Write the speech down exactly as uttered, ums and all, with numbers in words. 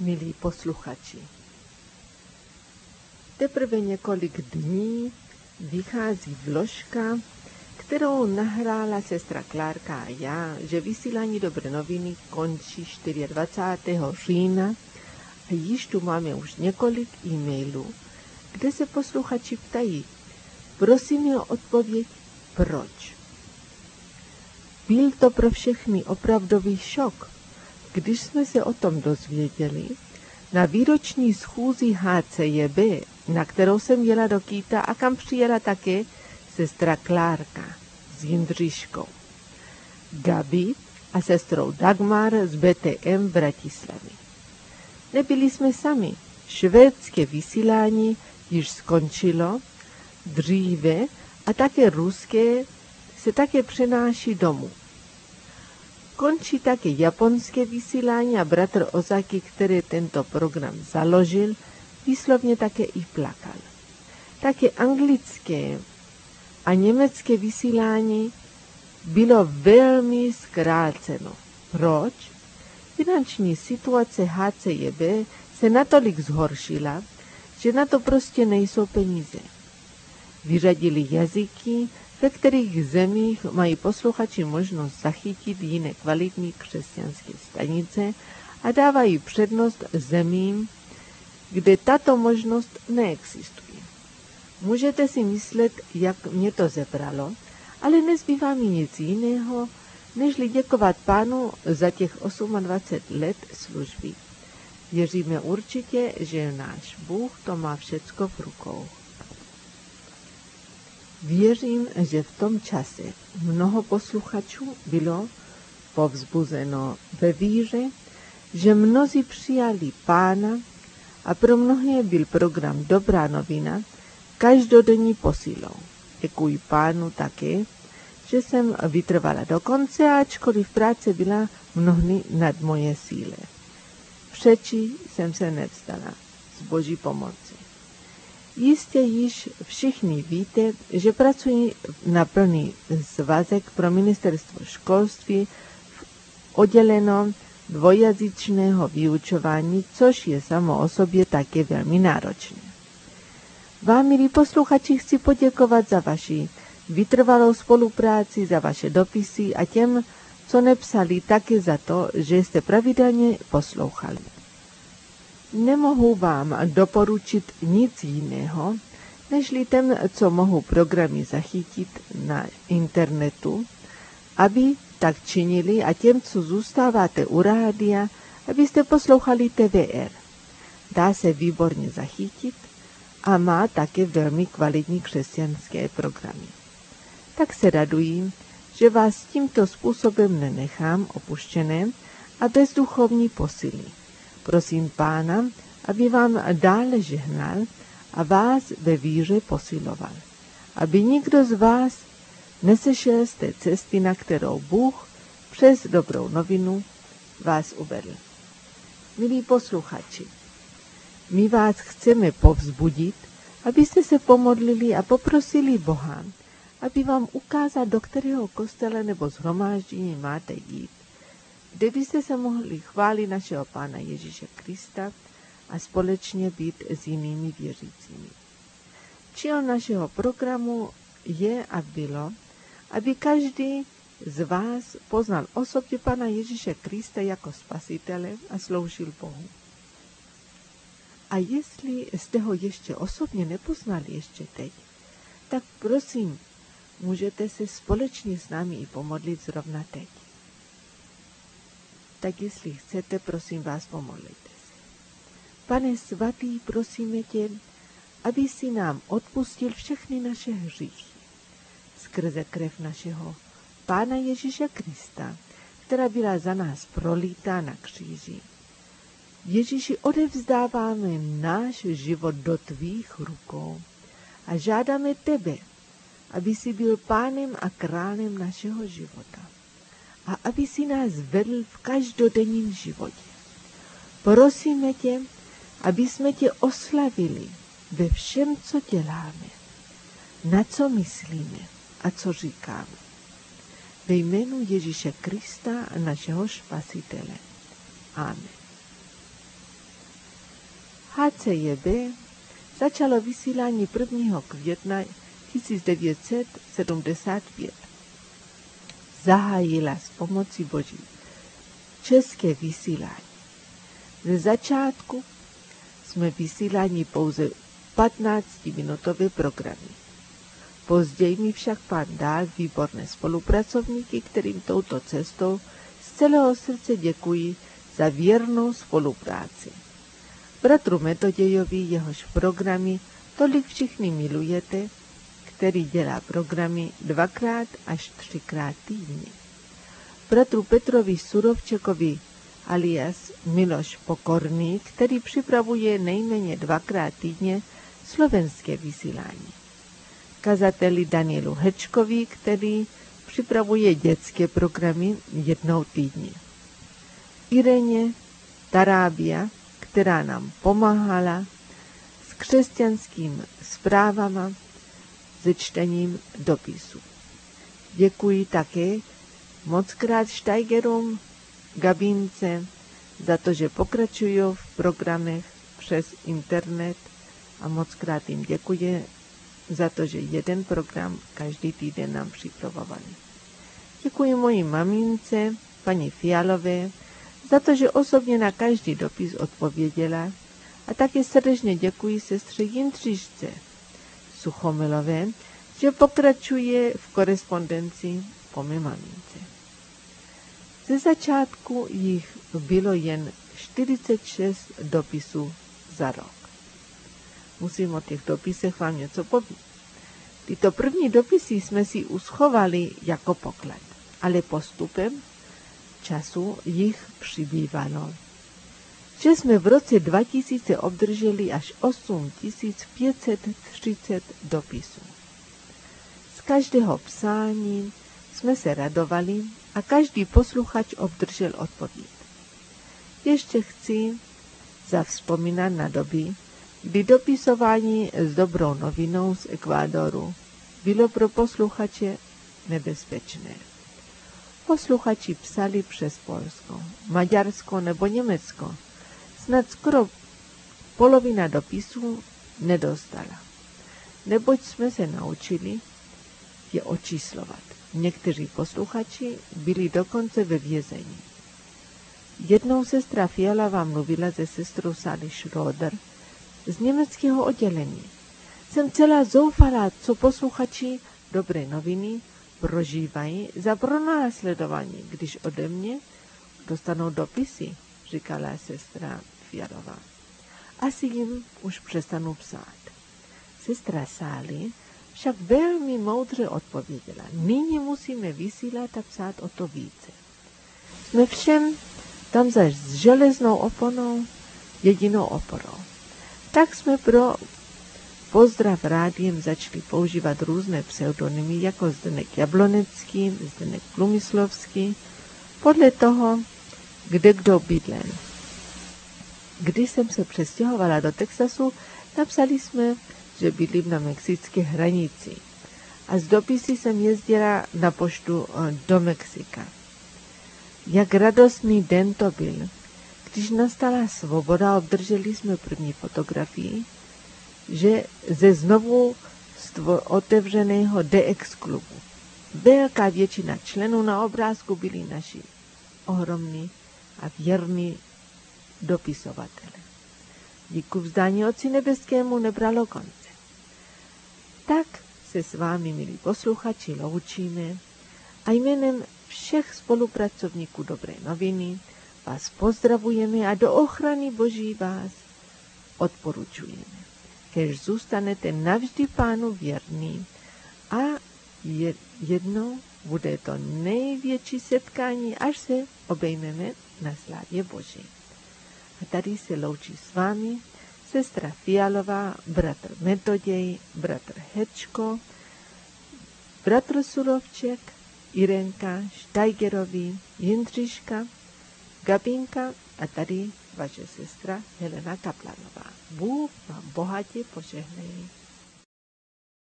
milí posluchači. Teprve několik dní vychází vložka, kterou nahrála sestra Klárka a já, že vysílání Dobré noviny končí dvacátého čtvrtého října a již tu máme už několik e-mailů, kde se posluchači ptají, prosím o odpověď, proč. Byl to pro všechny opravdový šok, když jsme se o tom dozvěděli na výroční schůzi H C J B, na kterou jsem jela do Kýta a kam přijela také sestra Klárka s Jindřiškou, Gabi a sestrou Dagmar z B T M Bratislavy. Nebyli jsme sami, švédské vysílání již skončilo dříve a také ruské se také přenáší domů. Končí také japonské vysílání a bratr Ozaki, který tento program založil, výslovně také i plakal. Také anglické a německé vysílání bylo velmi zkráceno. Proč? Finanční situace H C J B se natolik zhoršila, že na to prostě nejsou peníze. Vyřadili jazyky, ve kterých zemích mají posluchači možnost zachytit jiné kvalitní křesťanské stanice a dávají přednost zemím, kde tato možnost neexistuje. Můžete si myslet, jak mě to zebralo, ale nezbývá mi nic jiného, nežli děkovat Pánu za těch dvacet osm let služby. Věříme určitě, že náš Bůh to má všecko v rukou. Věřím, že v tom čase mnoho posluchačů bylo povzbuzeno ve víře, že mnozí přijali Pána a pro mnohé byl program Dobrá novina každodenní posilou. Děkuji Pánu také, že jsem vytrvala do konce, ačkoliv práce byla mnohdy nad moje síle. Přeči jsem se nevzdala z Boží pomoci. Jistě již všichni víte, že pracuji na plný svazek pro ministerstvo školství v oddělenom dvojjazyčného vyučování, což je samo o sobě také velmi náročné. Vám, milí posluchači, chci poděkovat za vaši vytrvalou spolupráci, za vaše dopisy a těm, co nepsali, také za to, že jste pravidelně poslouchali. Nemohu vám doporučit nic jiného, nežli těm, co mohou programy zachytit na internetu, aby tak činili, a těm, co zůstáváte u rádia, abyste poslouchali T V R. Dá se výborně zachytit a má také velmi kvalitní křesťanské programy. Tak se raduji, že vás tímto způsobem nenechám opuštěné a bez duchovní posily. Prosím Pána, aby vám dále žehnal a vás ve víře posiloval. Aby nikdo z vás nesešel z té cesty, na kterou Bůh přes dobrou novinu vás uvedl. Milí posluchači, my vás chceme povzbudit, abyste se pomodlili a poprosili Boha, aby vám ukázal, do kterého kostela nebo shromáždění máte jít, kde byste se mohli chválit našeho Pána Ježíše Krista a společně být s jinými věřícími. Cíl našeho programu je a bylo, aby každý z vás poznal osobně Pána Ježíše Krista jako spasitele a sloužil Bohu. A jestli jste ho ještě osobně nepoznali ještě teď, tak prosím, můžete se společně s námi i pomodlit zrovna teď. Tak jestli chcete, prosím vás, pomodlite se. Pane svatý, prosíme tě, aby si nám odpustil všechny naše hříchy skrze krev našeho Pána Ježíše Krista, která byla za nás prolítá na kříži. Ježíši, odevzdáváme náš život do tvých rukou a žádáme tebe, aby si byl pánem a králem našeho života a aby si nás vedl v každodenním životě. Prosíme tě, aby jsme tě oslavili ve všem, co děláme, na co myslíme a co říkáme. Ve jménu Ježíše Krista, našeho Spasitele. Amen. H C J B začalo vysílání prvního května tisíc devět set sedmdesát pět. Zahájila s pomocí Boží české vysílání. Ze začátku jsme vysílání pouze patnáctiminutové programy. Později mi však pán dal výborné spolupracovníky, kterým touto cestou z celého srdce děkuji za věrnou spolupráci. Bratru Metodějovi, jehož programy tolik všichni milujete, který dělá programy dvakrát až třikrát týdně. Bratru Petrovi Surovčekovi alias Miloš Pokorný, který připravuje nejméně dvakrát týdně slovenské vysílání. Kazateli Danielu Hečkovi, který připravuje dětské programy jednou týdně. Ireně Tarábia, která nám pomáhala s křesťanským zprávama, se čtením dopisů. Děkuji také mockrát Steigerům, Gabínce za to, že pokračují v programech přes internet a mockrát jim děkuji za to, že jeden program každý týden nám připravovali. Děkuji mojí mamince, paní Fialové, za to, že osobně na každý dopis odpověděla a také srdečně děkuji sestře Jindřišce Suchomilové, že pokračuje v korespondenci po mé mamince. Ze začátku jich bylo jen čtyřicet šest dopisů za rok. Musím o těch dopisech vám něco povědět. Tyto první dopisy jsme si uschovali jako poklad, ale postupem času jich přibývalo. Že jsme v roce dva tisíce obdrželi až osm tisíc pět set třicet dopisů. Z každého psání jsme se radovali a každý posluchač obdržel odpověď. Ještě chci zavzpomínat na doby, kdy dopisování s dobrou novinou z Ekvádoru bylo pro posluchače nebezpečné. Posluchači psali přes Polsko, Maďarsko nebo Německo. Snad skoro polovina dopisů nedostala, neboť jsme se naučili je očíslovat. Někteří posluchači byli dokonce ve vězení. Jednou sestra Fialová mluvila se sestrou Sally Schroeder z německého oddělení. Jsem celá zoufalá, co posluchači dobré noviny prožívají za pronásledování, když ode mě dostanou dopisy, říkala sestra Fialová. Asi jim už přestanu psát. Sestra Sally však velmi moudře odpověděla. Nyní musíme vysílat a psát o to více. Jsme všem tam za železnou oponou jedinou oporou. Tak jsme pro pozdrav rádiem začali používat různé pseudonymy jako Zdeněk Jablonecký, Zdeněk Průmyslovský, podle toho, kde kdo bydlel. Když jsem se přestěhovala do Texasu, napsali jsme, že bydlím na mexické hranici. A z dopisy jsem jezdila na poštu do Mexika. Jak radostný den to byl. Když nastala svoboda, obdrželi jsme první fotografii, že ze znovu otevřeného D X klubu. Velká většina členů na obrázku byli naši ohromní a věrní dopisovatele. Díku vzdání Otci nebeskému nebralo konce. Tak se s vámi, milí posluchači, loučíme a jménem všech spolupracovníků Dobré noviny vás pozdravujeme a do ochrany Boží vás odporučujeme. Kež zůstanete navždy Pánu věrní a jednou bude to největší setkání, až se obejmeme na slávě Boží. A tady se loučí s vámi sestra Fialová, bratr Metoděj, bratr Hečko, bratr Surovček, Irenka, Steigerovi, Jindřiška, Gabinka a tady vaše sestra Helena Kaplanová. Bůh vám bohatě požehnej.